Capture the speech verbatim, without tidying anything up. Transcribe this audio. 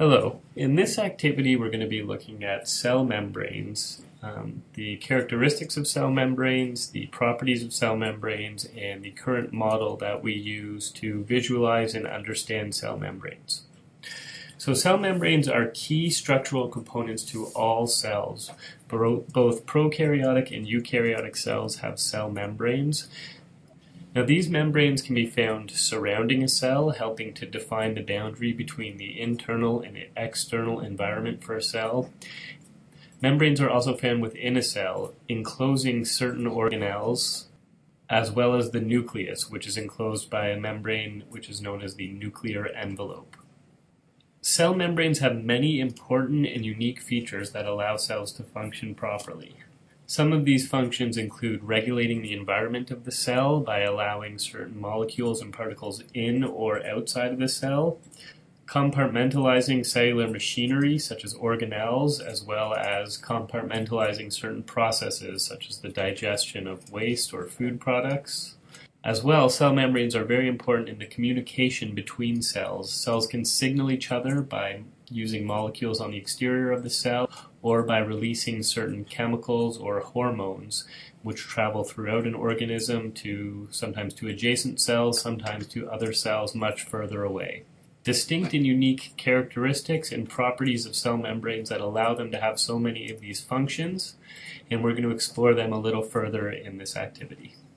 Hello. In this activity, we're going to be looking at cell membranes, um, the characteristics of cell membranes, the properties of cell membranes, and the current model that we use to visualize and understand cell membranes. So cell membranes are key structural components to all cells. Both prokaryotic and eukaryotic cells have cell membranes. Now, these membranes can be found surrounding a cell, helping to define the boundary between the internal and external environment for a cell. Membranes are also found within a cell, enclosing certain organelles, as well as the nucleus, which is enclosed by a membrane which is known as the nuclear envelope. Cell membranes have many important and unique features that allow cells to function properly. Some of these functions include regulating the environment of the cell by allowing certain molecules and particles in or outside of the cell, compartmentalizing cellular machinery such as organelles, as well as compartmentalizing certain processes such as the digestion of waste or food products. As well, cell membranes are very important in the communication between cells. Cells can signal each other by using molecules on the exterior of the cell or by releasing certain chemicals or hormones which travel throughout an organism to sometimes to adjacent cells, sometimes to other cells much further away. Distinct and unique characteristics and properties of cell membranes that allow them to have so many of these functions, and we're going to explore them a little further in this activity.